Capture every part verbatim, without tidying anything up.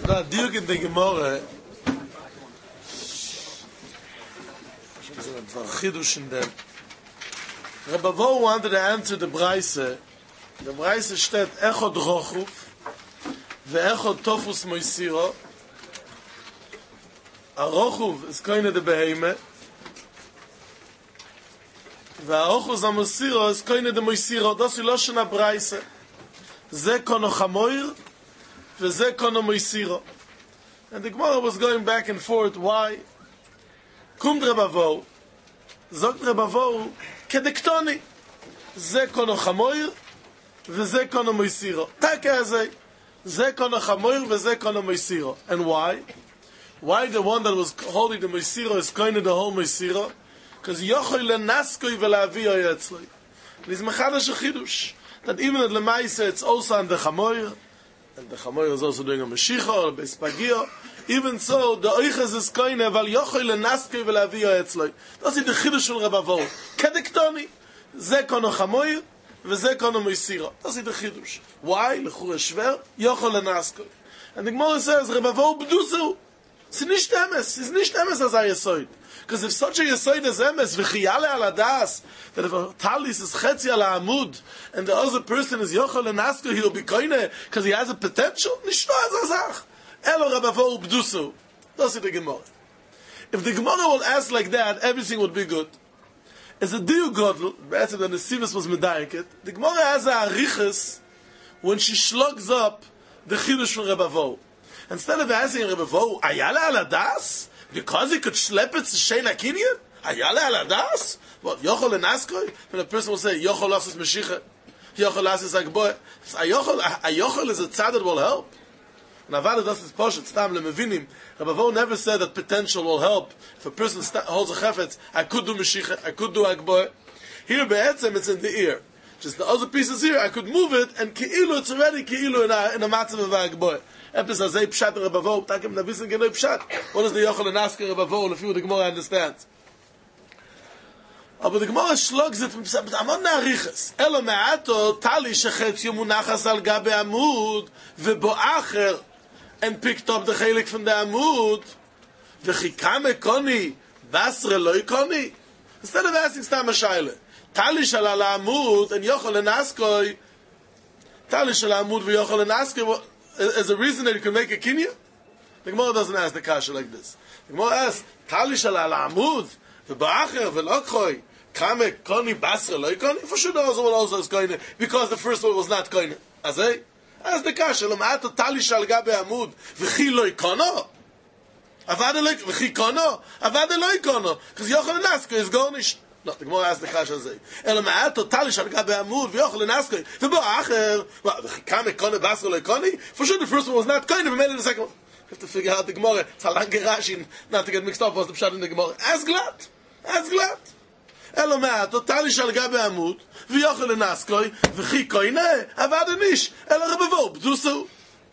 Da Dirk in der Gemorre. Das ist ein Chidush in dem. Rebbe Vo wanted to answer the Braise. The Braise steht Echod Rochuf ve Echod Tofus Moisiro. A Rochuf is koine de Beheme. Ve a Rochus a Moisiro is koine de Moisiro. Das ist Loschen a Braise. Ze kono Chamoir ve ze kono Moisiro. And the Gemara was going back and forth. Why? Kumt Rebbe Vo. Zogt Rebbe Vo כדקטוני. זה קונו חמויר, וזה קונו מויסירו. תקה הזה. זה קונו חמויר, וזה קונו מויסירו. And why? Why the one that was holding the moisiro is going to the whole moisiro? Because yochoi lenaskoi velavi oyetzloi. And it's mechadash a chidush. That even at Lemaisa it's also on the chamoir, and the chamoir is also doing a meshicha or a beispagio. Even so, the oiches is koine, val yochoi lenaskei velavi oyetzloi. Das ist the chidush of Rebbe Vo. Kedektoni. Ze kono chamoir, וזה kono moisiro. Das ist the chidush. Why? Lechur shver, yochoi lenaskei. And the Gemara says, Rebbe Vo b'dusu. It's nicht emes. It's nicht emes as a yesoid. Because if such a yesoid is emes, v'chiyale ala das, that if a talis is chetzi ala amud, and the other person is yochel and asker, he'll be koine, because he has a potential, nicht nur as a sach. Elo Rebbe Vo b'dusu. That's the Gemara. If the Gemara will ask like that, everything would be good. As a diu godl, better than the Sivas was medayeket, the Gemara has a arichas when she slugs up the chidush from Rebbe Vo. Instead of asking Rebbe Vo, ayala ala das? Because he could schlep it to Shein HaKinyan? Ayala ala das? What, yochol and askoi? When a person will say, yochol asus meshicha, yochol asus agboy. Ayochol is a tzad that will help. And avada das is poshet, stam lemevinim. Rebbe Vo never said that potential will help. If a person st- holds a chefetz, I could do meshicha, I could do agboy. Here be'etzem, it's in the ear. Just the other pieces here, I could move it, and ki'ilu, it's already ki'ilu in a, in a matzav of agboy. Epis azay pshat Rebbe Vo, takim na wissen genau pshat. What is the yochel and asker Rebbe Vo, if you the Gemara understands? Aber the Gemara shlogs it, but amon na'ariches. Elo me'ato, tali shechetz yomunachas al gabe amud, vebo acher, and picked up the chelik from the amud, v'chikame koni, basre loy koni. Instead of asking stam a shayle, tali shalal amud, and yochel and askoi, tali shalal amud, v'yochel and askoi, as a reason that you can make a kinya? The Gemara doesn't ask the kasha like this. The Gemara asks, Tali shal ala amud, v'ba'acher, v'lokchoi, kame koni basra loy koni? For sure the other one also is koine, because the first one was not koine. Azay? Ask the kasha, l'ma'ato tali shal gabe amud, v'chi loy kono? Avada loy, v'chi kono? Avada loy kono? Because yochel nasko is gornish. No, the Gemara asks the kasha azay. Elo ma'ato tali shal gabe amud v'yochel naskoi v'ba'acher v'kame kone basra loy koni. For sure the first one was not kone, but maybe the second one. You have to figure out the Gemara. It's a long Rashi not to get mixed up with the pshat in the Gemara. Ask glad. Ask glad. Elo ma'ato tali shal gabe amud v'yochel naskoi v'chi koine avada nish. Elo Rebbe Vo b'dusu.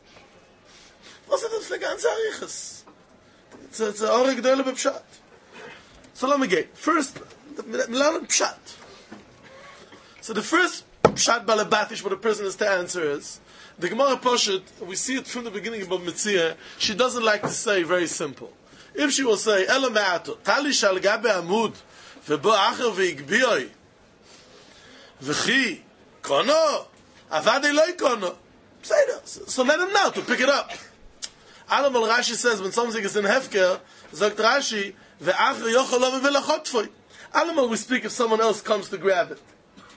Was ist das für ganz Arichas? It's a, it's a Ore G'dele b'pshat. So let me get. First, Pshat. So the first Pshat balabatish what a person has to answer is, the Gemara Poshet, we see it from the beginning of Mitzvah, she doesn't like to say very simple. If she will say, Elo me'ato, tali shal gabe amud, v'bo acher v'igbioi, v'chi, kono, avade loy kono. Say that. So let him know to pick it up. Alamal Rashi says, when something is in Hefker, sagt Rashi, ve'acher yochel lo v'lachotfoi. Alamal we speak if someone else comes to grab it.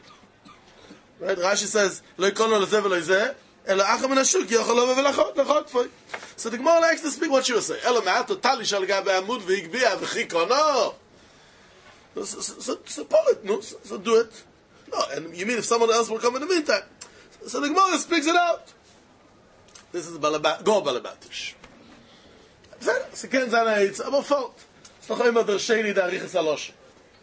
Right? Rashi says, Lo yikono lezeh v'lo yizeh, elo acha min hashuk yochel lo v'lachot foi. So the Gemara likes to speak what she will say. Elo me'ato tali shal gabe amud v'yigbia v'chi kono. So, so, so, so pull it, no? So, so do it. No, and you mean if someone else will come in the meantime. So, so the Gemara speaks it out. This is Balabat, go Balabatish. So ken zana, it's about fault. It's noch immer der Sheni der Arichas Alosh.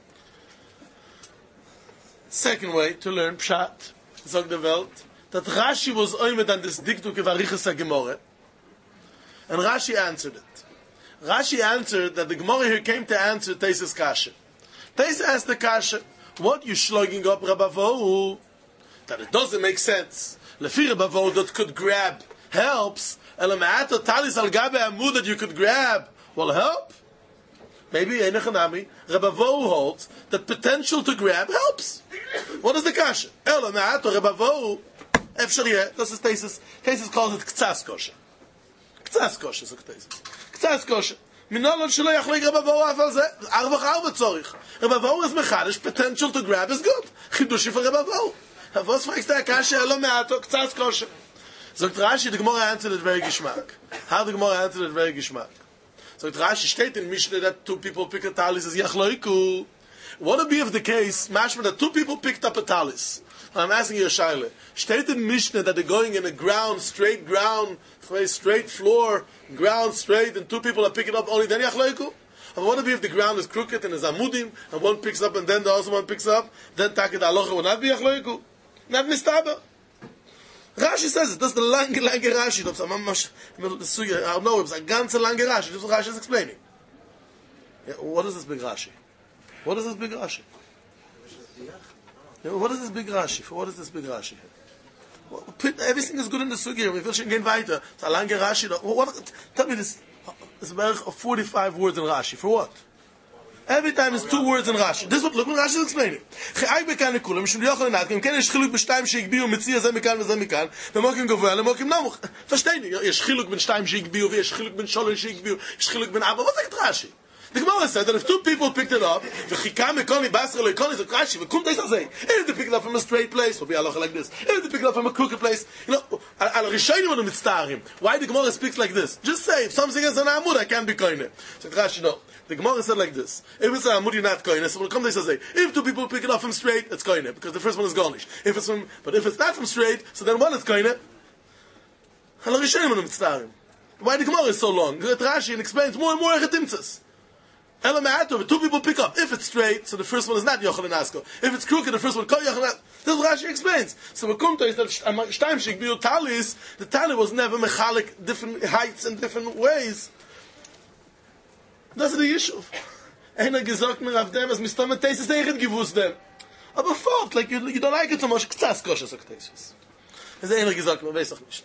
Second way to learn Pshat, sagt der Welt, that Rashi was oimed on this diktuk of Arichas HaGemorah, and Rashi answered it. Rashi answered that the Gemara here came to answer Teisa's Kasha. Teisa asked the Kasha, what you slugging up Rebbe Vo? That it doesn't make sense. Lefi Rebbe Vo that could grab helps. Elamata talis al gabe amud that you could grab will help. Maybe Einachanami, Rebavo holds that potential to grab helps. What is the kasha? Elamata Rebavo Efshariyeh. This is Tesis. Tesis calls it Ktsas Kosher. Ktsas Kosher is a Tesis. Ktsas Kosher. Minolod shelo yachleg Rebavo afal zeh. Arvach arva tzorich. Rebavo is mechadish. Potential to grab is good. Chidushi for Rebavo. Was fragst der kasha? Elamata Ktsas Kosher. Sagt Rashi, the Gemara answered it very geschmack. How the Gemara answered it very geschmack. So Rashi steht in Mishnah that two people pick a talis as yachloiku. What would be if the case, mashma, that two people picked up a talis? I'm asking you a shaila. Steht in Mishnah that they're going in a ground, straight ground, straight floor, ground straight, and two people are picking up only then yachloiku? And what would be if the ground is crooked and is amudim, and one picks up and then the other one picks up? Then takid alocha will not be yachloiku? Not mistaba. Rashi says it. That's the lange, lange Rashi. I don't know. It's a ganze lange Rashi. That's what Rashi is explaining. Yeah, what is this big Rashi? What is this big Rashi? Yeah, what is this big Rashi? For what is this big Rashi? Well, everything is good in the Sugya. We will gehen weiter. It's a lange Rashi. What, tell me this. It's about forty-five words in Rashi. For what? Every time is two words in Rashi. This is what, look what Rashi is explaining. Chai bekane kulam, shum yochel natkim, ken yesh chiluk b'shtayim sheikbiu, mitzia ze mikan v'ze mikan, v'mokim gavua, lemokim namuch. Verstehen you? Yesh chiluk ben shtayim sheikbiu, yesh chiluk ben sholon sheikbiu, yesh chiluk ben abba. What sagt Rashi? The Gemara said that if two people picked it up, v'chikam ekoni basra leikoni, so Rashi, v'kum teis azay. If they pick it up from a straight place, will be halacha like this. If they pick it up from a crooked place, you know, al rishonim on the mitztarim. Why the Gemara speaks like this? Just say, if something is an amud, I can't be koine. So Rashi, no. The Gemara said like this: if it's a amud, you're not koine. So when it comes, they say, if two people pick it up from straight, it's koine, because the first one is garnish. If it's from, but if it's not from straight, so then one is koine. Al rishonim on the mitztarim. Why the Gemara is so long? Rashi and explains more and more echetimtzas. Elama'ato, two people pick up. If it's straight, so the first one is not Yochel and Asko. If it's crooked, the first one Yochel and Asko. This is what Rashi explains. So Makumta is that Shtaim Shikbiu Talis, the Tali was never mechalik, different heights and different ways. That's the issue. Einer gesagt mir auf dem, as Mister Tesis Eichet gewusst dem. Aber fort, like you, you don't like it so much, Ktsas Kosher, sagt Tesis. Es einer gesagt mir, weiß ich nicht.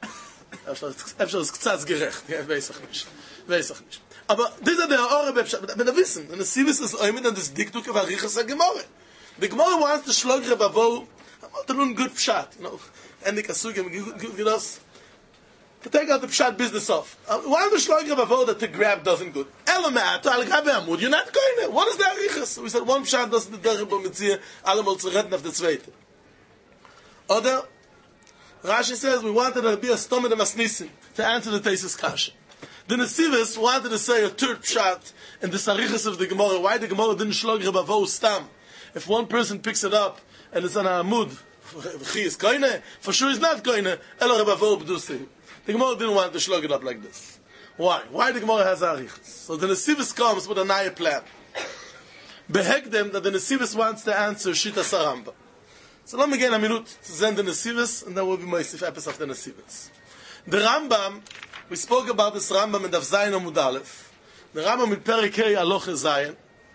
Efter ist Ktsas gerecht, ja, weiß ich nicht. Weiß ich nicht. Aber dieser der Ore wenn er wissen, und es ist es auch mit das Diktuk war richas Gemara. The Gemara wants to slug Rebavo, to learn good pshat, you know. And the Kasugim give us to take out the pshat business off. Why the slug Rebavo that to grab doesn't good? Elamat, al grab amud, you're not going there. What is the richas? We said one pshat doesn't the derbe mit sie allemal zu retten auf der zweite. Oder Rashi says we wanted to be a stomach of Masnisim to answer the Tesis Kasha. The Nesivis wanted to say a third pshat in the Sarichas of the Gemara. Why the Gemara didn't shlog Rebavo stam? If one person picks it up and it's on a amud, he is koine, for sure he's not koine. Elo Rebavo b'dusi. The Gemara didn't want to shlog it up like this. Why? Why the Gemara has Arichas? So the Nesivis comes with a naya plan. Behek them that the Nesivis wants to answer Shita Saramba. So let me get a minute to send the Nesivis, and then we'll be Moisif Epis of the Nesivis. The Rambam, we spoke about this Rambam in Daf Zayin Amud Aleph. The Rambam in Perikei Aloche Zayin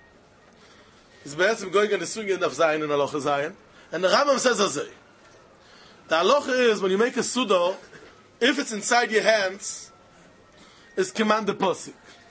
is basically going on the swing in Daf Zayin and Aloche Zayin. And the Rambam says Azay. The Aloche is when you make a Sudo, if it's inside your hands, it's command the Posik.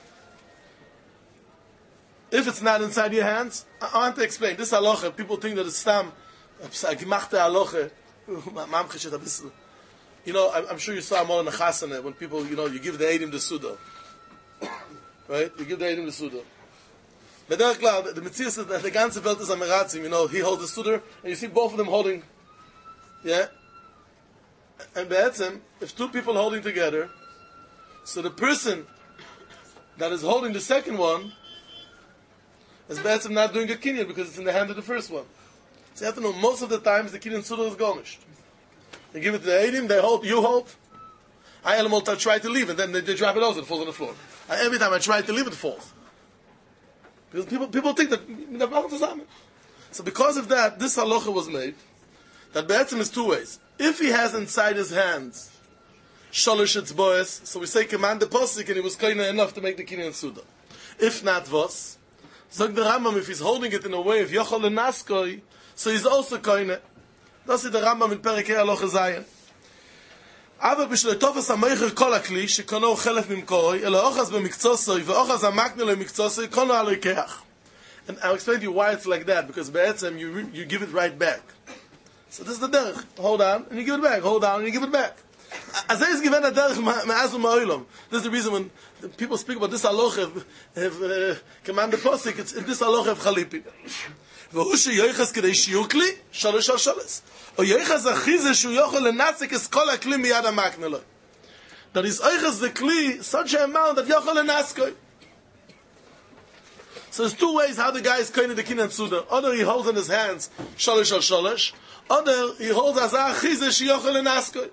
If it's not inside your hands, I want to explain. This Aloche, people think that it's Stam, Gemachte Aloche, Mamchishet a bisschen. You know, I'm sure you saw more in the Chasana when people, you know, you give the Eidim the Sudo. Right? You give the Eidim the Sudo. But then, klar, the Mitzvah is that the ganze Welt is Amiratzim, you know, he holds the Sudo, and you see both of them holding, yeah? And Be'etzem, if two people holding together, so the person that is holding the second one is Be'etzem not doing a Kinyan because it's in the hand of the first one. So you have to know, most of the times the Kinyan Sudo is garnished. They give it to the Eidim, they hold, you hold. I animal try to leave, and then they, they drop it over, it falls on the floor. I, every time I try to leave, it falls. Because people people think that they're not zusammen. So because of that, this halacha was made, that Be'etzem is two ways. If he has inside his hands shalosh etzboes, so we say command the posik, and he was kind enough to make the kinyan suda. If not vos, zog the Rambam, if he's holding it in a way of yochol and naskoi, so he's also kind. Das ist der Rambam in Perikei Aloche Zayin. אבל בשביל תופס המייחר כל הכלי שקונו חלף ממקורוי, אלא אוחז במקצוסוי ואוחז המקנה למקצוסוי, קונו על היקח. And I'll explain to you why it's like that, because בעצם you, you give it right back. So this is the derech. Hold on, and you give it back. Hold on, and you give it back. As is given a derech ma'az u'ma'olam. This is the reason when people speak about this halacha, have uh, command the posik, it's in this halacha of chalipin. V'hu sheyoichas k'dei shiyu kli, shalosh al shalosh. O yoichas achize shu yochel lenatzik es kol hakli miyad ha'makne lo. That is oichas the kli, such an amount that yochel lenatzkoi. So there's two ways how the guy is koine the kinyan suda. Other he holds in his hands shalosh al shalosh. Other he holds as a chize shiyochel lenatzkoi.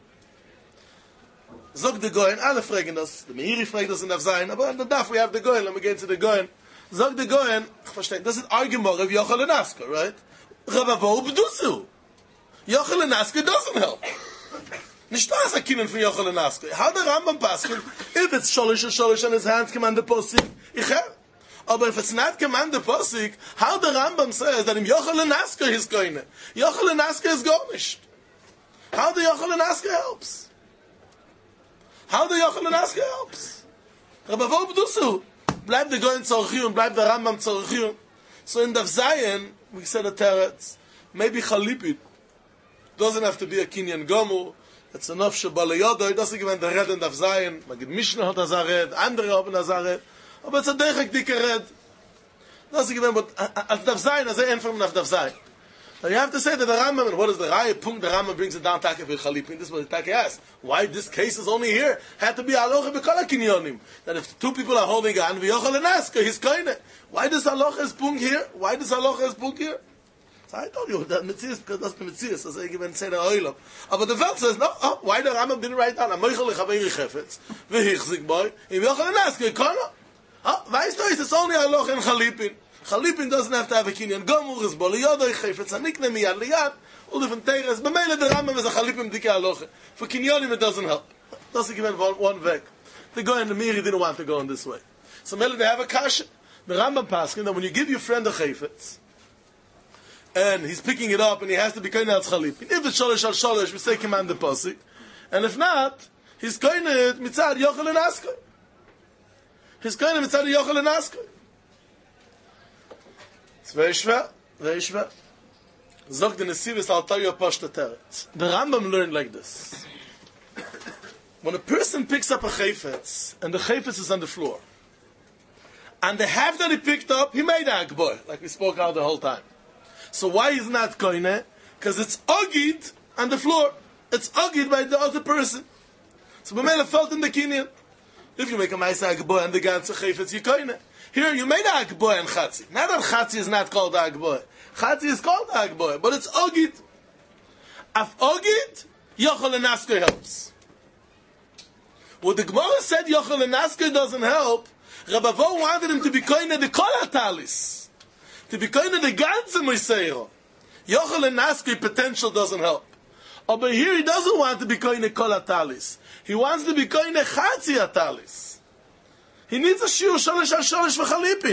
Zog the Goyen, alle fragen das, the Meiri fragt das in der Sein, aber in der Daf we have the Goyen, let me get to the Goyen. Zog the Goyen, ich verstehe, das ist Argument of Yochel Lenaska, right? Rabavo b'dusu. Yochel Lenaska doesn't help. Nicht das a Kinnen von Yochel Lenaska. How the Rambam paskin, if it's Sholish or Sholish on his hands, command the Posik, ich have. Aber if it's not command the Posik, how the Rambam says that in Yochel Lenaska is going. Yochel Lenaska is garnished. How the Yochel Lenaska helps? How the Yochel Lenaska helps? Rabavo b'dusu. Bleib the Goyen tzorchiyun, bleib the Rambam tzorchiyun. So in Daf Zayin, we said a teretz, maybe Chalipit doesn't have to be a Kinyan Gomu. It's enough Shebalayodo. It doesn't give the red in Daf Zayin. Magid Mishnah hat as a red, andere haben as a red. But it's a dechek dike red. Doesn't give but as Daf Zayin, as a end from Daf Zayin. Now you have to say that the Rambam, and what is the Raya Punkt, the Rambam brings it down Taka for Chalipin. This is what the Taka asks. Why this case is only here? Had to be Aloha B'Kol HaKinyonim. That if two people are holding on, V'yochel Lenaska, he's kind. Why does Aloha is Punkt here? Why does Aloha is Punkt here? So I told you that Metzias, because that's the Metzias, as I even say the Oilam. But the Velt says, no, oh, why the Rambam didn't write down? Amoichel Lechaveri Chefetz, V'hichzik boy, V'yochel Lenaska, Kono. Oh, weißt du, it's only Aloha and Chalipin. Chalipin doesn't have to have a kinyan gomur, is boli yodo, chayfetz anikne miyad liyad, all different teires. B'meile the Rambam is a Chalipin dike aloche. For kinyonim it doesn't help. Doesn't give one, one vek. The Goyen and the Miri didn't want to go in this way. So mele they have a kasha. The Rambam paskin that when you give your friend a chayfetz, and he's picking it up and he has to be koine al Chalipin. If it's sholosh al sholosh, we say command the posik. And if not, he's koine it mitzad yochel and askoi. He's koine mitzad yochel and askoi. It's very schwer, very schwer. Zog the Nesivis, I'll tell you a pashta teretz. The Rambam learned like this. When a person picks up a chayfetz, and the chayfetz is on the floor, and the half that he picked up, he made a agboy, like we spoke out the whole time. So why is not koine? Because it's ogid on the floor. It's ogid by the other person. So B'meila felt in the kinyan. If you make a ma'isa agboy and the ganze chayfetz, you koine. Here, you made a agboy and chatzi. Not that chatzi is not called a agboy. Chatzi is called a agboy, but it's ogid. Af ogid, yochel lenaska helps. What the Gemara said yochel lenaska doesn't help, Rabavo wanted him to be koine the kol hatalis. To be koine the ganze moiseiro. Yochel lenaska potential doesn't help. Oh, but here he doesn't want to be koine kol hatalis. He wants to be koine chatzi hatalis. He needs a shiur sholish al sholish v'chalipin.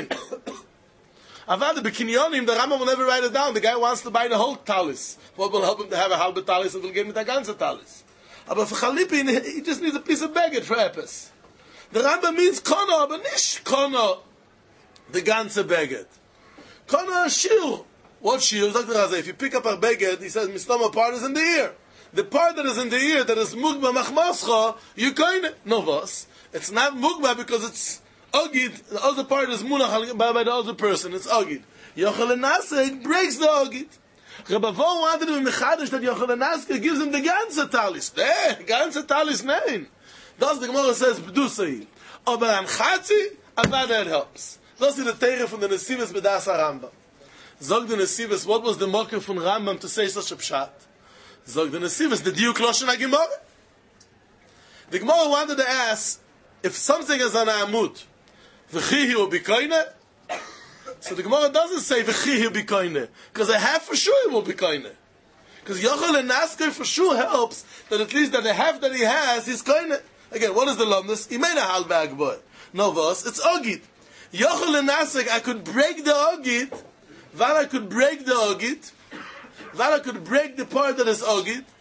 Avad the bekinyonim, the Rambam will never write it down. The guy wants to buy the whole talis. What will help him to have a halbe talis and will give him the ganze talis. But for chalipin, he just needs a piece of baguette for epis. The Rambam means kono, but nish kono, the ganze baguette. Kono a shiur. What shiur? If you pick up a baguette, he says, mistoma part is in the ear. The part that is in the ear, that is mugba machmascha, you koine. No vas. It's not mugba because it's ogid. The other part is munach by, by the other person. It's ogid. Yochel Lenaska breaks the ogid. Rabavo wanted to be mechadish that Yochel Lenaska gives him the ganze talis. Eh, ganze talis nein. Thus the Gemara says b'dusay. Aber an chatzi, about that helps. Thus is the teire from the Nesivis b'das Rambam. Zog the Nesivis, what was the mocker from Rambam to say such a pshat? Zog the Nesivis, the diuk loshen ha-Gemara. The Gemara wanted to ask, if something is an amud, v'chihi will be koine, so the Gemara doesn't say v'chihi will be koine, because a half for sure will be koine. Because Yochel Lenaska for sure helps that at least that the half that he has is koine. Again, what is the lumnus? He made a halbag boy. No vos, it's ogid. Yochel Lenaska, I could break the ogid, while I could break the ogid, while I could break the part that is ogid,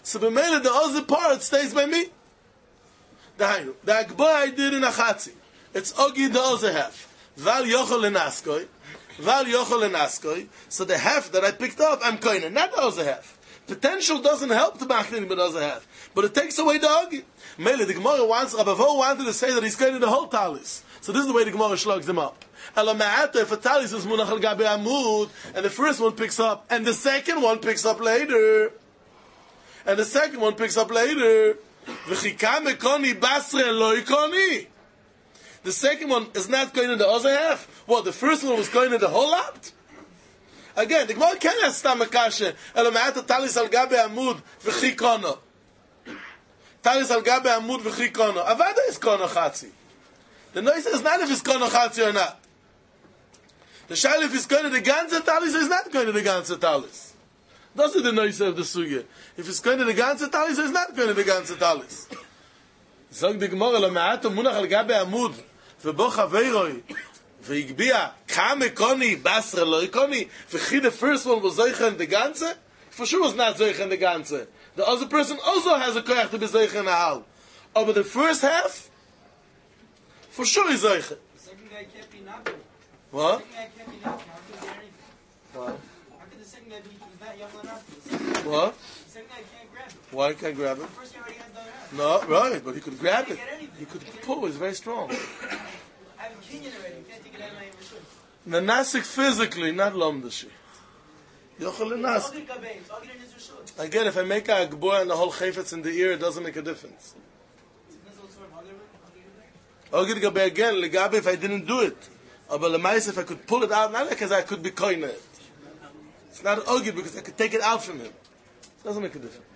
So b'meila the other part stays by me. The the Agboy I did in a Chatzi. It's Ogi the other half. Val Yochel and Askoy. Val Yochel and Askoy. So the half that I picked up, I'm koine, not the other half. Potential doesn't help the Machlin with the other half. But it takes away the Ogi. Meila, the Gemara wants, Rabavo wanted to say that he's koine the whole talis. So this is the way the Gemara slugs them up. Ela Ma'ata, if a talis is Munach al Gabi Amud, and the first one picks up, and the second one picks up later, and the second one picks up later, V'chika mekoni basre lo ikoni. The second one is not going in the other half. Well, the first one was going in the whole lot. Again, the Gemara can't ask Tamakashe. Ela Ma'ata talis al Gabi Amud v'chikono. Talis al Gabi Amud v'chikono. Avada is kono chatzi. The noise is not if it's kono chatzi or not. The shaila if it's going to the ganze talis is not going to the ganze talis. That's the noise of the sugya. If it's going to the ganze talis, it's not going to the ganze talis. Sag the Gemara la ma'ata munach al gabe amud v'bo chaveiroi v'igbiya kame koni basra lo ikoni v'chi the first one was zeicha in the ganze. For sure was not zeicha in the ganze. The other person also has a koyach to be zeicha in the hal. Over the first half, for sure is zeicha. The second guy can't be nothing. What? The second guy can't be nothing. How could he get anything? What? How could the second guy be he's not young enough? What? The second guy can't grab it. Why can't I grab it? The first guy already has the other half. No, right, but he could grab it. He can't get anything. He could pull. He's very strong. I have a Kenyan already. You can't take it out of my rishon. The nasik physically, not lomdashi. Yochel and It's nas. all good gabein. It's all good in his rishon. Again, if I make a agboy and the whole chayfetz in the ear, it doesn't make a difference. That's also from other- Ogid gabe again, legabe if I didn't do it. But lemais if I could pull it out, not because I could be koine it. It's not ogid because I could take it out from him. It doesn't make a difference.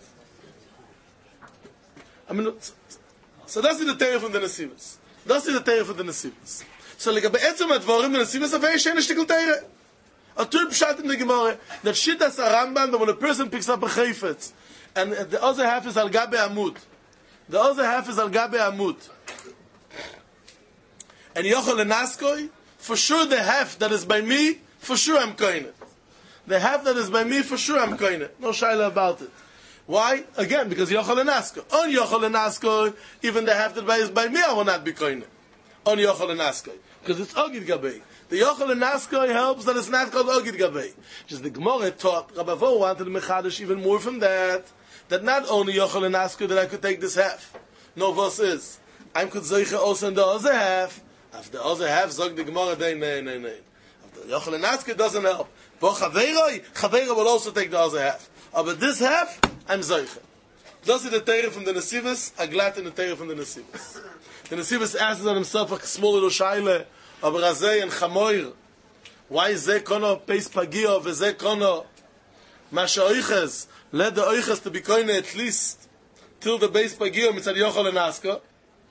I mean, so that's the Torah from the Nesivos. That's the Torah from the Nesivos. So legabe etzem advarim the Nesivos a very shene shtickle Torah. A tur pshat in the Gemara that shittas a Rambam that when a person picks up a chayfetz and the other half is al gabe amud. The other half is al gabe amud. And yochel and naskoi, for sure the half that is by me, for sure I'm koine. The half that is by me, for sure I'm koine. No shaila about it. Why? Again, because yochel and naskoi. On yochel and naskoi, even the half that is by me, I will not be koine. On yochel and naskoi. Because it's ogid gabei. The yochel and naskoi helps that it's not called ogid gabei. Just the Gemara taught, Rabavo wanted the mechadish even more from that, that not only yochel and naskoi that I could take this half. No, vos is. I'm could zeicha also in the other half. After the other half, zog the Gemara, nay, nay, nay, nay. After yochel and naskoi doesn't help. Bo chaveiroi, chaveiroi will also take the other half. But this half, I'm zeicha. Das is the Torah from the Nesivos, a glad in the Torah from the Nesivos. The Nesivos asks on himself a small little shaila, aber Razei and Chamoir, why is they kono peis pagio, ve ze kono masha oiches, let the oiches to be koine at least till the beis pagio mitzad yochel and asko,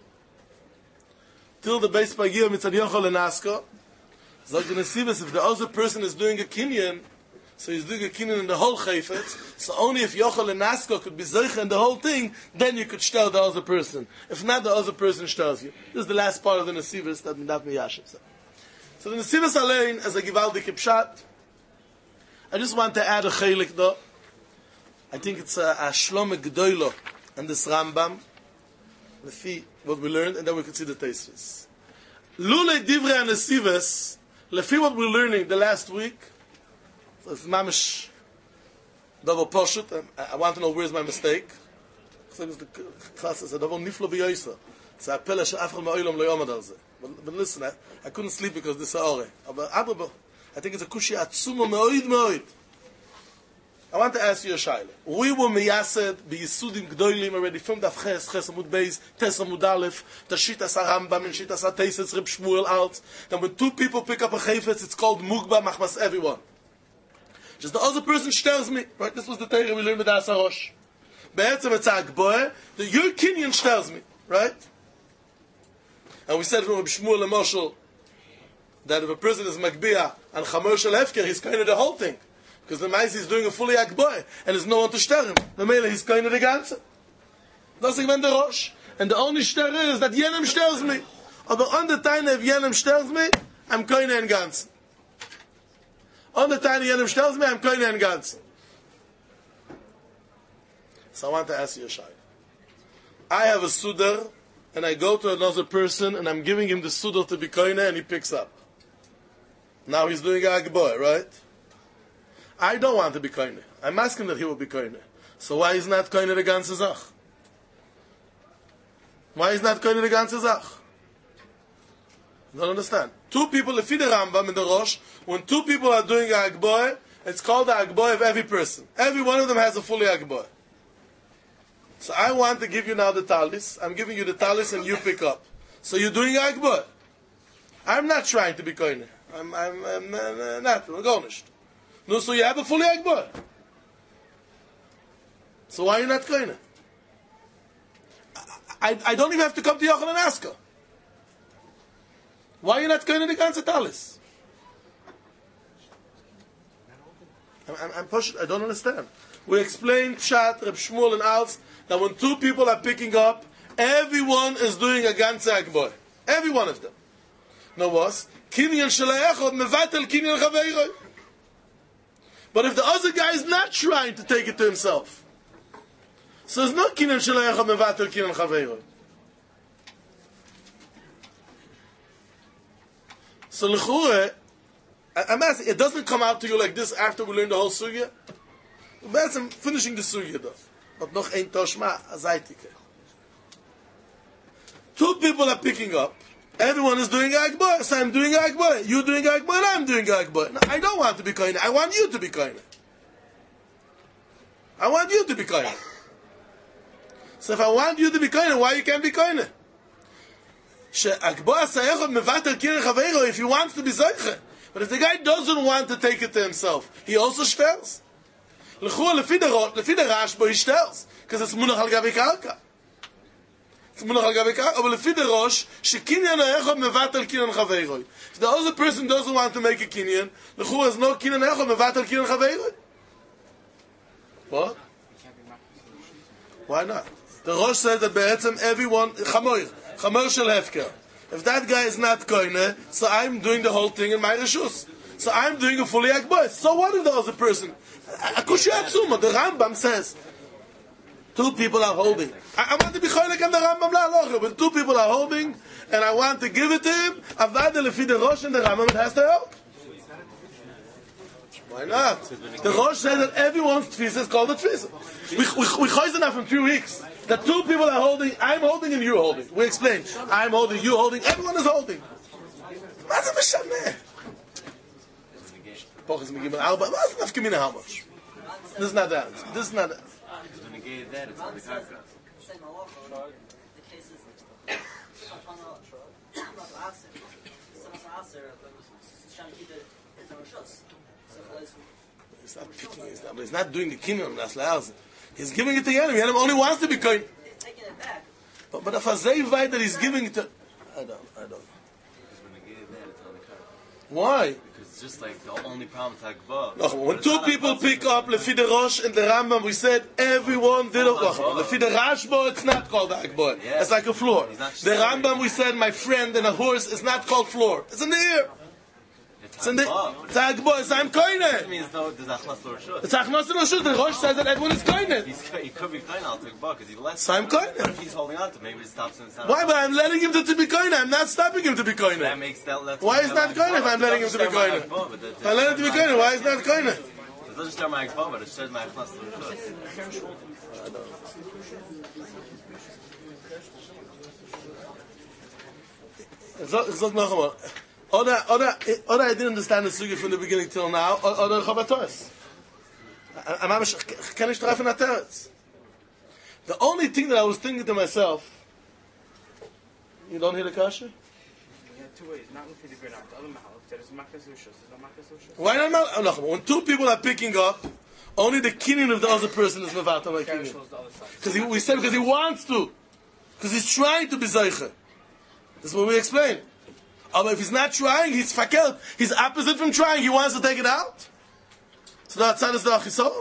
till the beis pagio mitzad yochel and asko. So the Nesivos, if the other person is doing a kinyan, so he's doing a kinyan in the whole chayfetz, so only if yochel and asko could be zeicha in the whole thing, then you could stel the other person. If not, the other person stels you. This is the last part of the Nesivos that Mendat Miyashiv said. So the Nesivos Alein, as a Givaldi Kipshat, I just want to add a chelik though. I think it's a, a Shlomo Gdoilo and this Rambam, lefi what we learned, and then we could see the Tosfos. Lule Divrei Nesivos, lefi what we're learning the last week, so it's mamish double poshut. I, I want to know where's my mistake. So the class is a double niflo b'yoysa. It's a pele she'afchel ma'olam lo yomad al zeh. But, but listen, I, I couldn't sleep because this is aore. But I think it's a kushi atzuma me'oid me'oid. I want to ask you a shaila. We were miyased b'yisudim gdoilim already from Daf Ches, Ches Amud Beis, Tes Amud Aleph, the Shitas HaRambam and Shitas HaTeises, Reb Shmuel out. Then when two people pick up a chayfetz, it's called mugba machmas everyone. Just the other person tells me, right? This was the Torah we learned with Asarosh. Be'etzem it's agboe, the your kinyan tells me, right? And we said from Reb Shmuel and Moshel that if a person is Magbiya and Chamor Shel Hefker, he's kind of the whole thing. Because the Maisi is doing a fully agboe, and there's no one to stir him. The Mele, he's kind of the Ganze. Das ich wenn der Rosh. And the only stir is that Yenem stirs me. Aber on the time if Yenem stirs me, I'm kind of in Ganze. On the time Yenem stirs me, I'm kind of in Ganze. So I want to ask you a shayla. I have a sudar, and I go to another person, and I'm giving him the sudar to be koine, and he picks up. Now he's doing a agboy, right? I don't want to be koine. I'm asking that he will be koine. So why is not koine the ganze Zach? Why is not koine the ganze Zach? I don't understand. Two people, lefi the Rambam in the Rosh, when two people are doing a agboy, it's called the agboy of every person. Every one of them has a fully agboy. So I want to give you now the talis. I'm giving you the talis and you pick up. So you're doing agboy. I'm not trying to be koine. I'm, I'm, I'm uh, not. I'm garnished. No, so you have a fully agboy. So why are you not koine? I, I, I don't even have to come to Yochanan and ask her. Why are you not koine the ganze talis? I'm, I'm, I'm pushed. I don't understand. We explained Pshat, Reb Shmuel, and Alf that when two people are picking up, everyone is doing a ganze agboy. Every one of them. Now what? Kinyan shel mevatel kinyan chaveiroi. But if the other guy is not trying to take it to himself, so it's not kinyan shel mevatel kinyan chaveiroi. So l'chure, I'm asking, it doesn't come out to you like this after we learn the whole sugya. But I'm finishing the sugya though. But noch ein toshma azaitike. Two people are picking up. Everyone is doing agboy. So I'm doing agboy. You're doing agboy and I'm doing agboy. No, I don't want to be koine. I want you to be koine. I want you to be koine. So if I want you to be koine, why you can't be koine? If he wants to be zeiche. But if the guy doesn't want to take it to himself, he also shvers. Lefi the Rashba he shvers. Because it's munach al gavi karka. It's munach al gavi karka. But lefi the Rosh, shekinyan ha'echad mevatel kinyan chaveiroi. If the other person doesn't want to make a kinyan, lechu has no kinyan ha'echad mevatel kinyan chaveiroi. What? Why not? The Rosh says that be'etzem everyone, chamoir, chamoir shel hefker. If that guy is not koine, so I'm doing the whole thing in my reshus. So I'm doing a fully akboy. So what if the other person? Akushi Atzuma, the Rambam says, two people are holding. I, I want to be choylek and the Rambam la aloche, but two people are holding, and I want to give it to him. Avada lefi the Rosh and the Rambam, it has to help. Why not? The Rosh says that everyone's tefisa is called a tefisa. We we we choice enough in three weeks. That two people are holding, I'm holding and you're holding. We explain. I'm holding, you holding, everyone is holding. What's the mishaneh? Pochas megibel arba. What's enough kimina how much? This is not that. This is not that. He's not picking it up. He's not doing the kinyan. That's laos. He's giving it to Yanim. Yanim only wants to be koine. He's taking it back. But, but if I say right that he's giving it to... I don't, I don't. Why? Because it's just like the only problem with Akbar. No, when two people pick up Lefi the Rosh and the Rambam, we said everyone did it. Lefi the Rashba, it's not called Akbar. Yeah. It's like a floor. The Rambam, we said, my friend and a horse is not called floor. It's in the air. It's in the... It's Akbar. It's I'm koine. It means no, there's Achmas L'Rashut. It's Achmas L'Rashut. The Rosh says that everyone is koine. He's, he could be koine out to Akbar because he lets So I'm koine. If he's holding on to, maybe it stops him. Why? But I'm letting him to, to be koine. I'm not stopping him to be koine. That makes that lets Why is not koine if I'm letting him to be koine? If I let him to be koine, why is not koine? It doesn't start my Akbar, but it says my Achmas L'Rashut. Sag noch einmal. Oder, oder, oder I didn't understand the sugya from the beginning till now, or, or the Chavatois. I'm not sure, can I strive in that teretz? The only thing that I was thinking to myself, you don't hear the kasha? You have two ways, not with the Brit out, the other Mahalach, there is Makas Lushos, there's no Makas Lushos. Why not Mal- oh, no, when two people are picking up, only the kinyan of the other person is mevatel my kinyan. Because we said because he wants to. Because he's trying to be zeiche. This is what we explain. But if he's not trying, he's fakelt. He's opposite from trying. He wants to take it out. So that's how it's the achisor.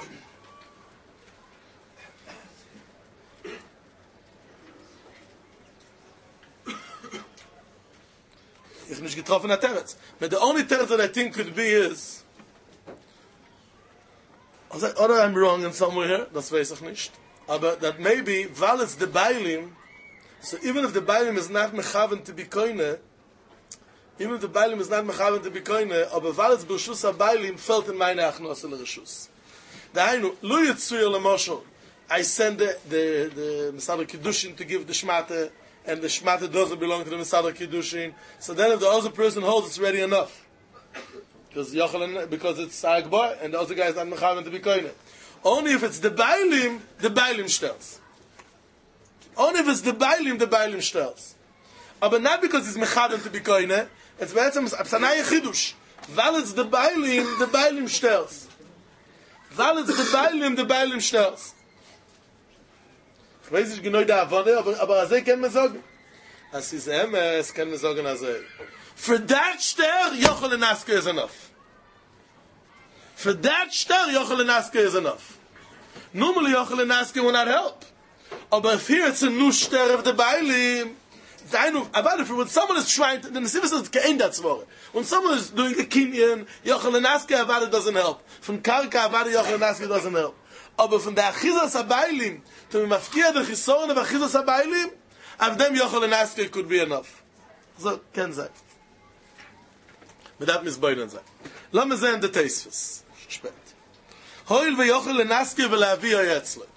Ich nicht getroffen at teretz. But the only teretz that I think could be is, or I'm wrong in somewhere here, das weiß ich nicht. but that maybe while it's the bailim, so even if the bailim is not mechaven to be koine, even if the bailim is not mechaven to be koine, aber while it's b'rshus ha-bailim felt in meine achnos el reshus. Dahainu, lo yitzuyo l'moshel, I send the the the Masada Kiddushin to give the shmata, and the shmata doesn't belong to the Masada Kiddushin. So then, if the other person holds, it's ready enough, because Yochanan, because it's Agbar, and the other guy is not mechaven to be koine. Only if it's the bailim, the bailim stells. Only if it's the bailim, the bailim stells. But not because it's mechaven to be koine. It's be'etzem absanai chidush. Weil it's the bailim, the bailim stells. Weil it's the bailim, the bailim stells. Ich weiß nicht genau der Avone, aber, aber also kann man sagen. As is emes, kann man sagen also. For that shter, Yochel and Asker is enough. For that shter, Yochel and Asker is enough. Normally, Yochel and Asker will not help. But if here it's a new shter of the bailim, about if when someone is trying to, then the Sivis is kein that zwore. When someone is doing a kinyan, Yochel and Asker Avada doesn't help. From Karka Avada, Yochel and Asker doesn't help. Aber von der Achizas HaBailim to the Mafkia the Chisoron of Achizas HaBailim, of them Yochel and Asker could be enough. So, can say. But that means Boyden say. Lass me sehen the Teisfus. Spät. Hoil ve Yochel and Asker v'le'avi ha'yetzle.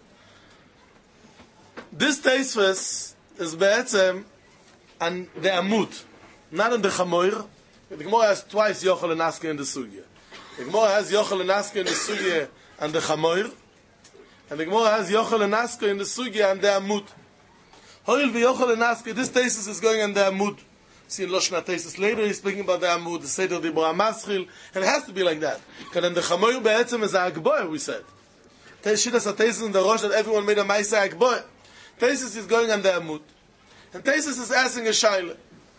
This Teisfus is be'etzem on the Amud, not on the Chamoir. The Gemara has twice Yochel and Asker in the Sugya. The Gemara has Yochel and Asker in the Sugya and the Chamoir, and the Gemara has Yochel and Asker in the Sugya and the Amud. Hoil ve Yochel and Asker, this thesis is going on the Amud. See in Loshna thesis later, he's speaking about the Amud, the Seder Dibur HaMaschil, and it has to be like that. Because in the Chamoir be'etzem is a Agboy, we said. Shittas a thesis in the Rosh that everyone made a Maisa Agboy. Thesis is going on the Amud. And thesis is asking a Shaila.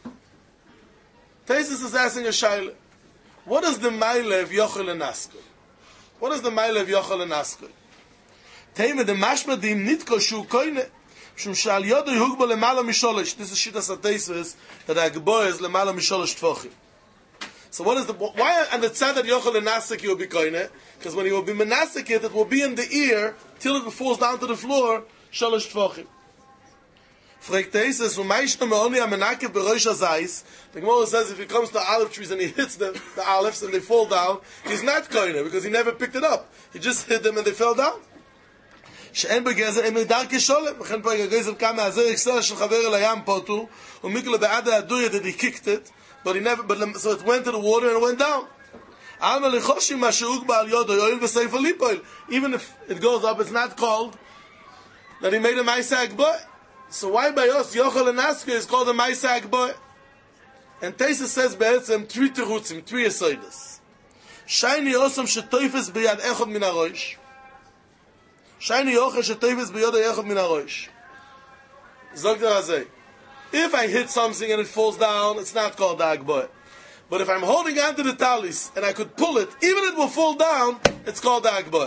Thesis is asking a Shaila. What is the Maile of Yochel and Asker? What is the Maile of Yochel and Asker? Teime de mashma dim nitko shu koine. Shum shal yodo yhugbo lemala misholish. This is Shittas HaTeisus that Agboy is lemala misholish tfochim. So what is the, why, and it's said that Yochel and Asker will be koine, because when he will be menasik it, it will be in the ear, till it falls down to the floor, sholish tfochim. Fragt Teisus, wo meishno me oni amenake beroish hazais, the Gemara says if he comes to olive trees and he hits them, the olives and they fall down, he's not koine, because he never picked it up. He just hit them and they fell down. שאין בגזר, הם נדר כשולם. וכן פרק הגזר כמה הזר יקסר של חבר אל הים פוטו, ומיקלו בעד הדויה that he kicked it, but he never, but, so it went to the water and it went down. עלמה לחושים מה שהוג בעל יודו, יועיל וסייפה ליפויל. Even if it goes up, it's not called that he made a Maisa Agboy. So why by us, Yochel and Asker is called a Maisa Agboy? And Teisus says be'etzem three terutzim, three esoides. Shayni osam shetoifes b'yad echod min haroish. Shayni yochel shetoifes b'yad echod min haroish. Zog der hazeh. If I hit something and it falls down, it's not called the Agboy. But if I'm holding onto the talis and I could pull it, even it will fall down, it's called the Agboy.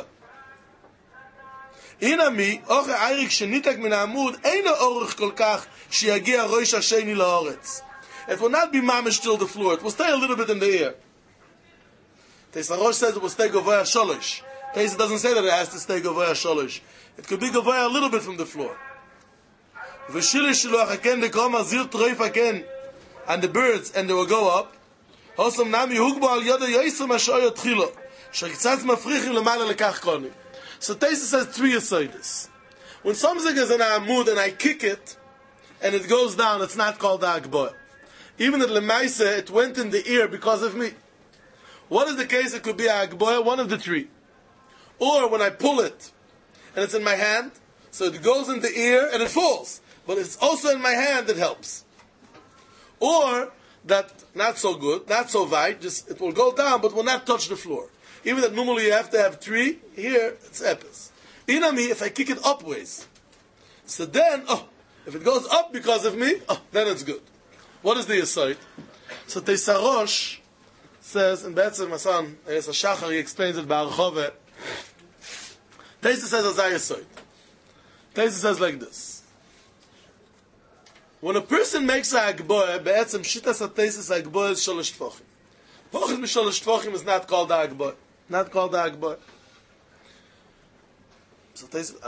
Inami, oche eirik shenitak min ha'amud, eino orich kol kach, shiyagia roish hasheni la'oretz. It will not be mamish till the floor. It will stay a little bit in the air. Teis HaRosh says it will stay govoya sholosh. Teis doesn't say that it has to stay govoya sholosh. It could be govoya a little bit from the floor. V'shilish shiluach haken dekoma zir troif haken, and the birds, and they will go up. Hosam nami hugbo al yoda yoisam ashoyo tchilo, shekitzatz mafrichim lemala lekach koni. So Teisus says three asaidas. When something is in a amud and I kick it, and it goes down, it's not called the Agboy. Even at Lemaise, it went in the ear because of me. What is the case? It could be a Agboy, one of the three. Or when I pull it, and it's in my hand, so it goes in the ear and it falls. But it's also in my hand, it helps. Or, that, not so good, not so wide, just, it will go down, but will not touch the floor. Even that normally you have to have three, here, it's epis. Inami, if I kick it upwards, so then, oh, if it goes up because of me, oh, then it's good. What is the aside? So Teis HaRosh says, in Be'etzem Masan, as a Shachar, he explains it by Archove. Teis says as I aside. Teis says like this. When a person makes a Agboy, Be'etzem Shittas HaTeisus Agboy is Sholosh Tfochim. Tfochim Sholosh Tfochim is not called the Agboy. Not called the Agboy. So Teis Agboy.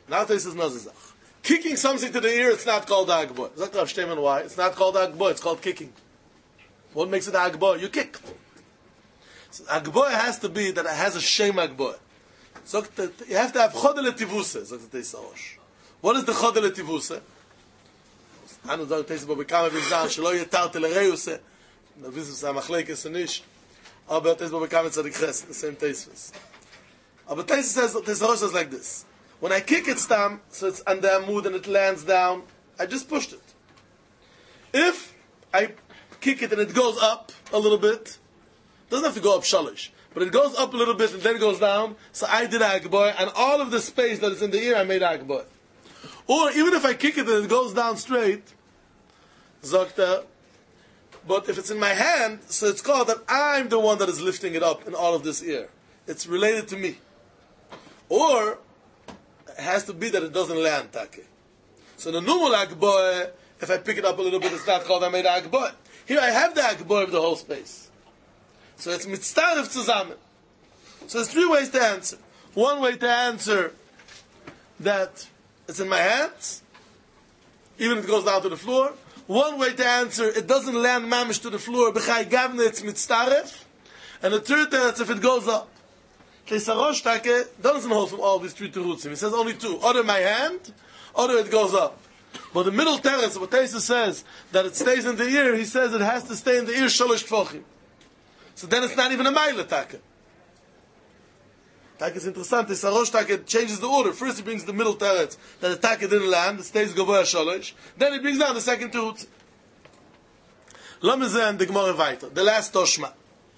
Now this is another zach. Kicking something to the ear, it's not called agboy. Zach Rav Shteman, why? It's not called agboy, it's called kicking. What makes it agboy? You kick. So agboy has to be that it has a shem agboy. So you have to have chodel etivuse. So what is the chodel etivuse? Anu zog teis bo bekam vizan shelo yetart lereuse. Na vizus a machlekes nish. Aber teis bo bekam tzadik ches. The same teis. Aber teis says teis rosh says like this. When I kick it stam, so it's under a mood and it lands down, I just pushed it. If I kick it and it goes up a little bit, doesn't have to go up shalish, but it goes up a little bit and then it goes down, so I did agboy, and all of the space that is in the ear, I made agboy. Or even if I kick it and it goes down straight, zokta, but if it's in my hand, so it's called that I'm the one that is lifting it up in all of this ear. It's related to me. Or it has to be that it doesn't land, take. So the normal agboy, if I pick it up a little bit, it's not called I made agboy. Here I have the agboy of the whole space. So it's mitzaref zusammen. So there's three ways to answer. One way to answer that it's in my hands, even if it goes down to the floor. One way to answer, it doesn't land mamish to the floor, b'chai gavne, it's mitzaref. And the third answer, if it goes up. Sarosh Take doesn't hold from all these three terutzim. He says only two. Or in my hand, or it goes up. But the middle teretz, what Teisa says, that it stays in the ear, he says it has to stay in the ear sholosh tfochim. So then it's not even a mile Take. Take is interesting. Sarosh Take changes the order. First he brings the middle teretz, that the Take didn't land, it stays govoya sholosh. Then he brings down the second terutz. Lamezen and the Gemara weiter. The last Toshma.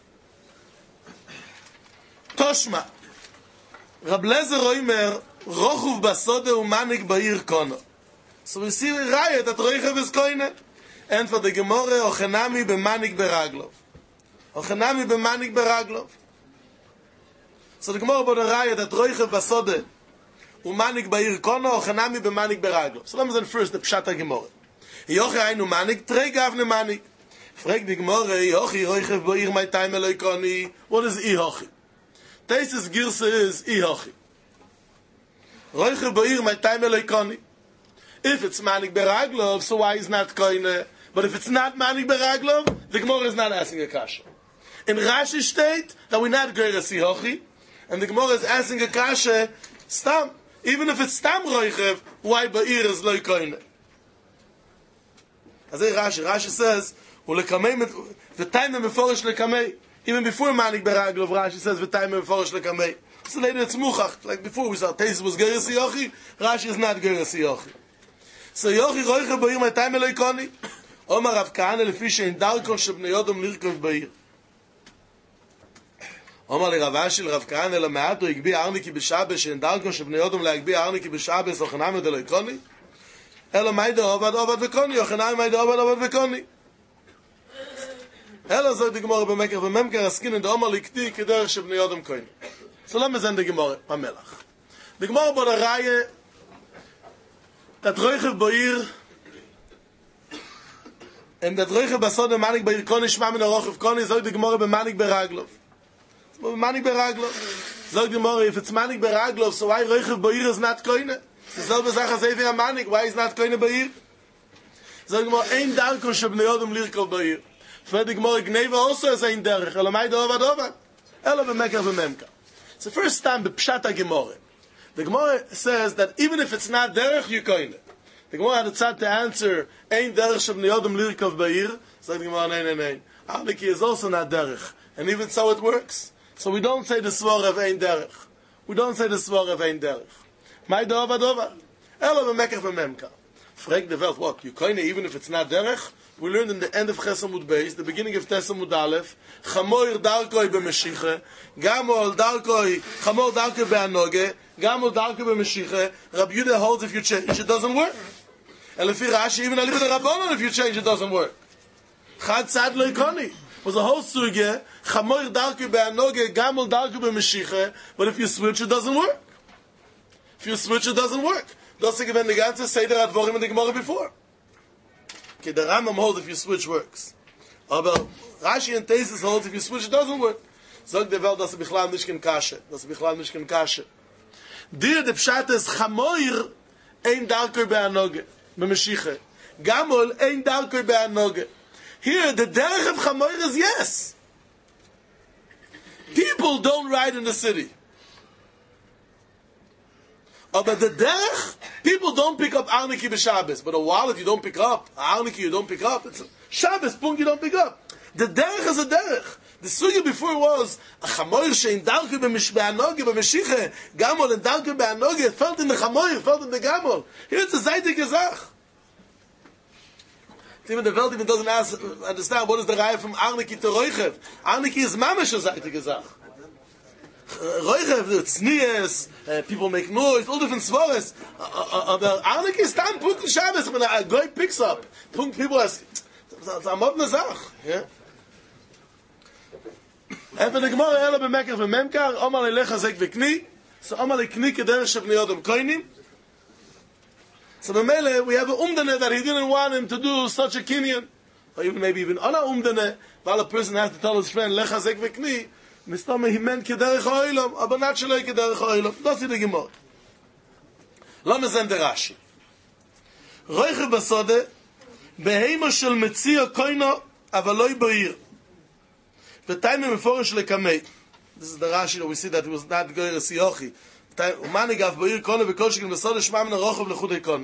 Toshma. Rab Lezer Oimer, Rochuv basode umanik ba'ir kono. So we see Raya that Rochuv is koine. And for the Gemara, Ochenami b'manik beraglov. Ochenami b'manik beraglov. So the Gemara about the Raya that Rochuv basode umanik ba'ir kono, Ochenami b'manik beraglov. So let me then first the Pshata Gemara. Yoche ainu manik, trei gavne manik. Frag the Gemara, Yochi Rochuv ba'ir my time eloi koni. What is Ihochi? Teises girse is ihochi. Roiche ba'ir my time eloikoni. If it's manik beraglov, so why is not koine? But if it's not manik beraglov, the Gemara is not asking a kasha. In Rashi state that we're not geres ihochi, and the Gemara is asking a kasha stam. Even if it's stam roichev, why ba'ir is loikoine? As Rashi, Rashi says, ulekamei the time meforish lekamei. Even before Manik Beraglov, Rashi says, "V'tayim meforish lekamei." So later it's muchach. Like before we saw, Teis was geres yochi. Rashi is not geres yochi. So yochi roiche ba'ir v'tayim eloikoni. Omar Rav Kahana lefi she'en darkon shebnei Yodom lirkov ba'ir. Omar le Rav Ashi le Rav Kahana le me'ato igbi arniki b'shabes she'en darkon shebnei Yodom le'igbi arniki b'shabes ochenam eloikoni. Elo ma'ide ovad ovad v'koni. Ochenam ma'ide ovad ovad v'koni. Ela sagt die Gemara bei Meker, wenn Memker askin in der Oma likti, keder shebnei Yodom koin. So let me send the Gemara, Pamelach. The Gemara bei der Reihe, dat Roichev Boir, and dat Roichev Basode Manik Boir Koni, Shma min Roichev Koni, sagt die Gemara bei Manik Beraglov. Bei Manik Beraglov. Sagt die Gemara, if it's Manik Beraglov, so why Roichev Boir is not koine? Dieselbe Sache as Evi Manik, why is not koine Boir? Sagt die Gemara, ein Darko shebnei Yodom lirkov Boir. For the Gemara Gneva also is ein derech. Elo mai dovad ovad. Elo b'meker v'memka. It's the first time b'pshata Gemara. The Gemara says that even if it's not derech, you koine. The Gemara had a tzad to answer ein derech shebnei Yodom lirkov ba'ir. So the Gemara, nein, nein, nein. Arniki is also not derech. And even so it works. So we don't say the swar of ein derech. We don't say the swar of ein derech. Mai dovad ovad. Elo b'meker v'memka. Frag the Welt, what? You koine even if it's not derech? We learned in the end of Chesamud Beis, the beginning of Tesamud Aleph, Chamoir darkoi b'meshiche, Gamol darkoi, Chamor darkoi be'anoge, Gamol darkoi b'meshiche. Rabbi Yehuda holds if you change, it doesn't work. And Lefi Rashi, even Alibid Rabbanon, if you change, it doesn't work. Chad Tzad Leikoni. Was a whole sugya, Chamoir darkoi be'anoge, Gamol darkoi b'meshiche, but if you switch, it doesn't work. If you switch, it doesn't work. Das ist gewinn die ganze Seder Advorim in the Gemara before. Okay, the Rambam holds if you switch works. Aber Rashi and Tesis holds if you switch it doesn't work. Sag der Welt, dass er bichlal nicht ken kashe. Dass er bichlal nicht ken kashe. Dir de pshat is chamoir ein darkoi be'anoge. B'mashiach. Gamol ein darkoi be'anoge. Here, the derech of chamoir is yes. People don't ride in the city. Oh, but the derech, people don't pick up Arniki b'Shabbos. But a wallet you don't pick up, Arniki you don't pick up. It's a Shabbos, punk you don't pick up. The derech is a derech. The sugi before was a chamoir shein darke be'anoge b'mashiach. Gamol and darke be'anoge. It felt in the chamoir, it felt in the gamol. Here's the zeitige Zach. Even the Welt even doesn't ask, understand what is the raya from Arniki to Roichev. Arniki is mamash a zeitige Zach. Roichev, the tznias, uh, people make noise, all different svores. Uh, uh, Arniki is time, Punkt Shabbos, when a guy picks up. Punkt, people ask, it's a modern Zach. Yeah? And for the Gemara, Ela b'Mekach v'Memkar, Omar le'lecha zek v'kni, so Omar le'kni k'derech shebnei Adam koinim. So the Mele, we have an umdane that he didn't want him to do such a kinyan, or even maybe even on a umdane, while a person has to tell his friend, lecha zek v'kni, mistame he meant k'derech ha'olam, aber not shaloi k'derech ha'olam. That's the Gemara. Lama zen de Rashi. Roiche basode, behema shel metzia koino, avaloi ba'ir. The time in Meforish lekamei. This is the Rashi that we see that it was not goyer siyochi. Umani gaf ba'ir kone v'kolshikin v'sode shma min ha'rochav l'chudei kone.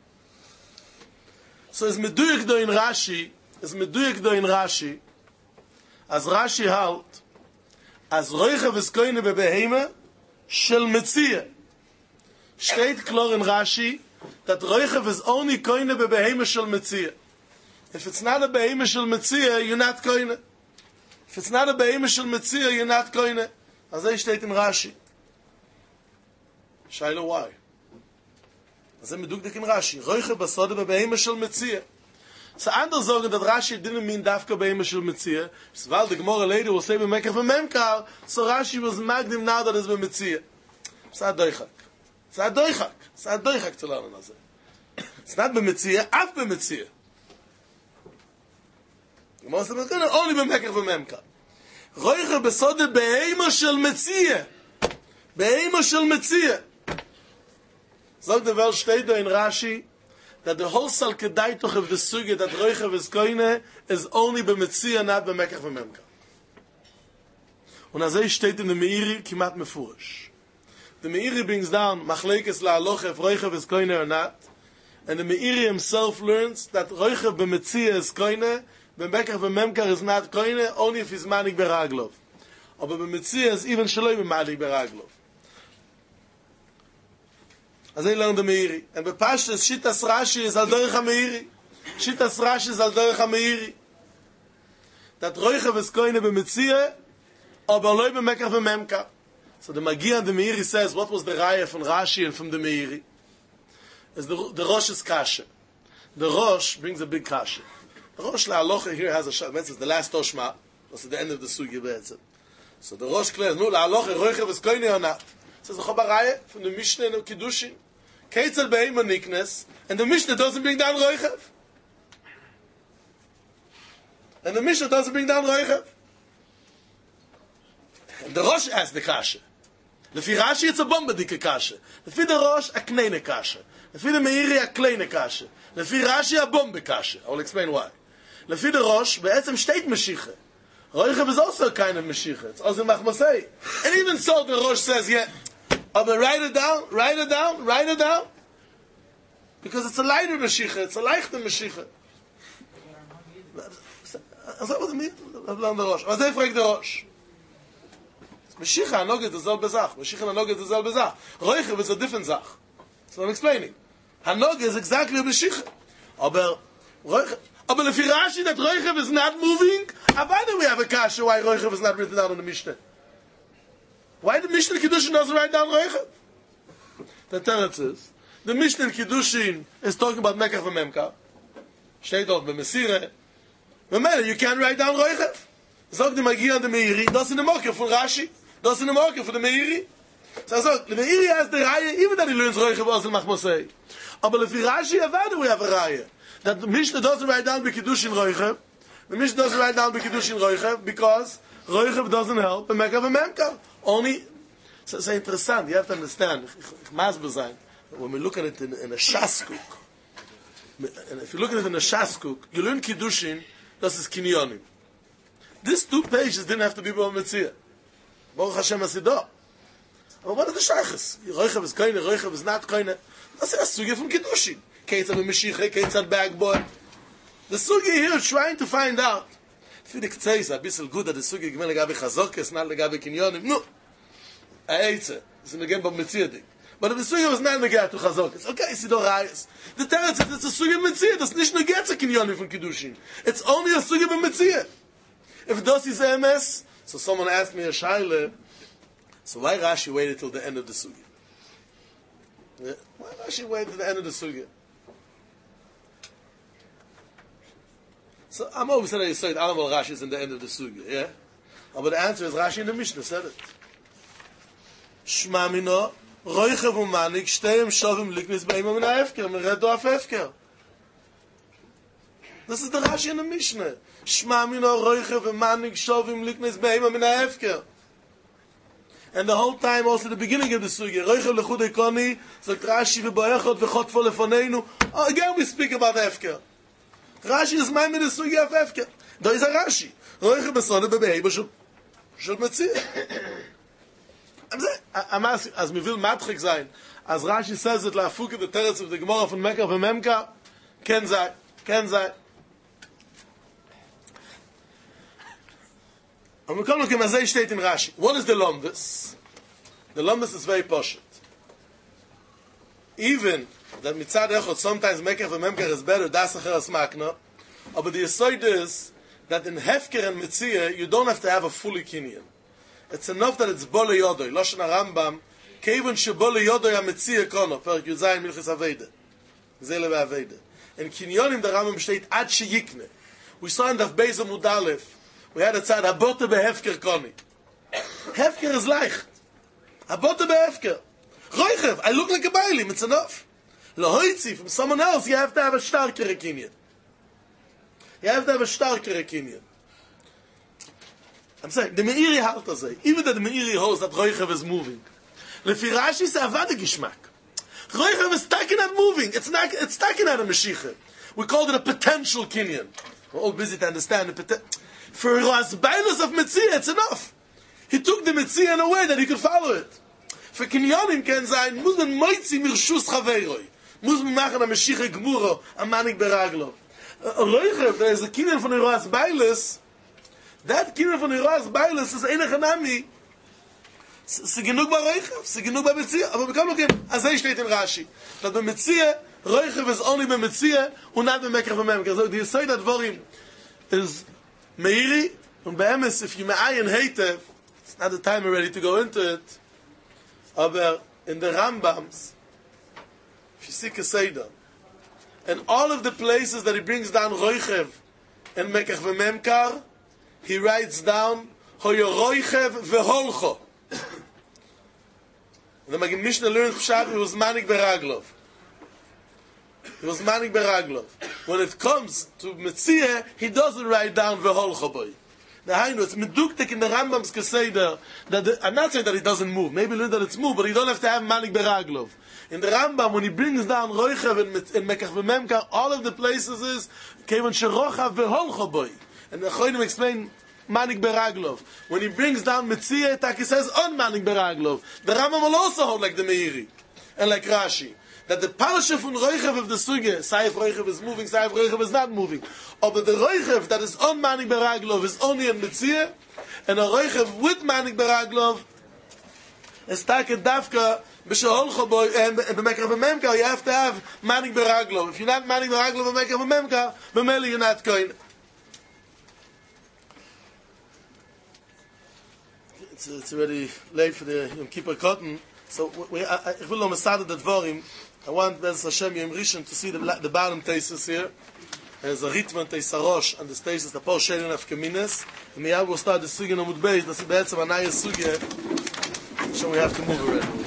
So is meduyek do in Rashi, is meduyek do in Rashi, as Rashi halt, as roiche v'skoine bebeheme shel metzia. Steht klar in Rashi, that roiche is only koine bebeheme shel metzia. If it's not a beheme shel metzia, you're not koine. If it's not a beheme shel metzia, you're not koine. As I state in Rashi. Shaila, why? As I medugdik in Rashi. Roiche basode be beheme shel metzia. So others say that Rashi didn't mean dafka beheme shel metzia. So while the Gemara later will say b'mekach v'memkar, so Rashi was magdim now that it's be metzia. It's not doichak. It's not doichak. It's not doichak to learn on it. It's not be metzia, af be metzia. Gemara says only b'mekach v'memkar. Roiche basode beheme shel metzia. Beheme shel metzia. Sagt der Welt steht da in Rashi that the whole sal kedaitoch of the suge that roichev is koine is only be metzia, not be mekach v'memkar. Und as steht in the Meiri kimat mefurish. The Meiri brings down machlekes la'aloch if roichev is koine or not, and the Meiri himself learns that roichev be metzia is koine, be mekach v'memkar is not koine, only if he's manik beraglov. Aber be metzia is even shaloi be manik beraglov. As I learned the Meiri. And the Pashtas, Shitas Rashi is al derech ha-Meiri. Shitas Rashi is al derech ha-Meiri. That roichev is koine b'metzia, aber loi b'mekach v'memkar. So the Magia and the Meiri says, what was the raya from Rashi and from the Meiri? Is the, the Rosh is kasha. The Rosh brings a big kasha. The Rosh la'alocha here has a shah. It's the last Toshma. That's at the end of the Sugi Be'etzim. So the Rosh clears, no, la'alocha roichev is koine or not. Says the Chobaraya from the Mishnah and the Kiddushin. Keitzel be'ema niknes, and the Mishnah doesn't bring down roichev. And the Mishnah doesn't bring down roichev. And the Rosh asks the kasha. Lefi Rashi, it's a bombadike kasha. Lefi the Rosh, a kleine kasha. Lefi the Meiri, a kleine kasha. Lefi Rashi, a bombe kasha. I will explain why. Lefi the Rosh, be'etzem steht Meshicha. Roichev is also a kind of Meshicha. It's also Machmasei. And even so, the Rosh says, yeah, oh, but write it down, write it down, write it down. Because it's a lighter Meshicha, it's a leichter Meshicha. Is that what it means? I've learned the Rosh. Was I fragt the Rosh? Meshicha hanoget is selbe Zach. Meshicha hanoget is selbe Zach. Roichev is a different Zach. So I'm explaining. Hanoget is exactly a Meshicha. Aber, Roichev, aber lefi Rashi that Roichev is not moving, why do we have a kasha why Roichev is not written down in the Mishnah? Why the Mishnah Kiddushin doesn't write down roichev? The teretz is, the Mishnah Kiddushin is talking about mekach v'memkar. Steht dort b'mesire. Remember, you can't write down roichev. Sagt the Magia and the Meiri, das in the marker for Rashi, das in the marker for the Meiri. So I said, the Meiri has the raya, even that he learns roichev was in Machmosei. But if Rashi avada, we have a raya. That the Mishnah doesn't write down b'Kiddushin roichev. The Mishnah doesn't write down b'Kiddushin roichev because roichev doesn't help b'mekach v'memkar. Only, So it's interesting. You have to understand. When we look at it in, in a shaskuk, and if you look at it in a shaskuk, you learn kiddushin. Das is kinyonim. These two pages didn't have to be Bava Metzia. Baruch Hashem Asidah. But what are the shaykhs? Roichev is koine, Roichev is not koine. That's a sugi from kiddushin. Ketzad b'Mashiach, Ketzad b'Agbor. The sugi here is trying to find out. If you say it's a bissel good that the sugi given legabe chazokes, not legabe kinyonim. No. I hate it. It's in again Bava Metzia thing. But if the sugi was not negah to chazokes, okay, Sidor Rayas. The teretz is it's a sugi Metzia. That's nicht negah to kinyonim from kiddushin. It's only a sugi b'Metzia. If das is M S, so someone asked me a shaila, so why Rashi waited till the end of the sugi? Yeah? Why Rashi waited till the end of the sugi? So I'm always saying that Alamal Rashi is in the end of the sugi, yeah? But the answer is Rashi in the Mishnah said it. Shma mino, roichev umanik, shteim shovim liknis be'imam min ha'efker, meredo af efker. This is the Rashi in the Mishnah. Shma mino roichev umanik, shovim liknis be'imam min ha'efker. And the whole time, also the beginning of the sugi, roichev lechudei koni, sagt Rashi v'boyachot v'chotfo lefoneinu. Oh, again we speak about efker. Rashi is my min the sugi of efker. There is a Rashi. Roichev besone be'beheba shel shel metzia. I'm asking, as me will matchik sein, as Rashi says it, la'afuke the teretz of the Gemara von Mekar v'Memkar, ken sei, ken sei. And we come look at Mazei state in Rashi. What is the Lombus? The Lombus is very poshut. Even that mitzad echot sometimes Mekar v'Memkar is better, das acher as makna, but the aside is that in Hefker and Metzia you don't have to have a fully kinyan. It's enough that it's bole yodoy. Lashon Rambam, kevon shebole yodoy ha-metzia kono. Perik Yuzayin Milchus Aveda. Zele ve'Aveda. In Kinyonim the Rambam steht ad sheyikne. We saw in Daf Beis Amud Aleph. We had a tzad habote behefker koni. Hefker is leicht. Habote behefker. Roichev, I look like a bailim. It's enough. Lohoitzi, from someone else, you have to have a starker kinyan. You have to have a starker kinyan. I'm saying, the Meiri halt to say, even that the Meiri holds that Roichev is moving. Lefi Rashi is a avada gishmak. Roichev is stuck in that moving. It's not, it's stuck in that a Mashiach. We called it a potential kinyan. We're all busy to understand the potential. For Rasbailus of Metzia, it's enough. He took the Metzia in a way that he could follow it. For Kinyanim can sein, muss man moitzi mirshus chaveiroi. Muss man machen a Mashiach gmuro, a manik beraglo. Roichev, there is a kinyan from the Rasbailus. That kinyan from the Rasbailus is eine Chanami. Se genug ba Roichev, se genug ba Metzia. Aber wir kommen noch hin, as er steht in Rashi. That bei Metzia, Roichev is only by Metzia, und not by Mekar v'Memkar. So, the side that Vorim is Meiri, and by Emes, if you me'ayin heitev, it's not the time already to go into it, but in the Rambams, if you see Keseda, and all of the places that he brings down Roichev and Mekar v'Memkar, he writes down Hoyo Roichev v'Holcho. The Magid Mishnah learns Pshat, he was Manik Beraglov. He was Manik Beraglov. When it comes to Metzia, he doesn't write down v'Holcho boy. The Hainu, it's meduktik in the Rambam's Keseder, that the, I'm not saying that it doesn't move. Maybe learn that it's moved, but you don't have to have Manik Beraglov. In the Rambam, when he brings down Roichev and Mekar v'Memkar, all of the places is Kevon Sherocha v'Holcho boy. And the Choynim explain Manik Beraglov. When he brings down Metzia, he says on Manik Beraglov. The Rambam will also hold like the Meiri and like Rashi. That the parasha from Roichev of the Sugya, Saif Roichev is moving, Saif Roichev is not moving. Or but the Roichev that is on Manik Beraglov is only in Metzia, and a Roichev with Manik Beraglov is Take Davka, B'Shehol Choboy, and B'Mekar v'Memkar, you have to have Manik Beraglov. If you're not Manik Beraglov and Mekar v'Memkar, B'Meli you're not going. It's, it's already late for the Yom Kippur Cotton. So we, I, I will almost start the Dvorim. I want Bez Hashem Yom Rishon to see the, the bottom thesis here. There's a Ritman Teisarosh and the thesis, the Paul Shelin of Kemines. And we will start the Sugya Namud Beis. That's the Be'etzem Anaya Sugya. So we have to move already.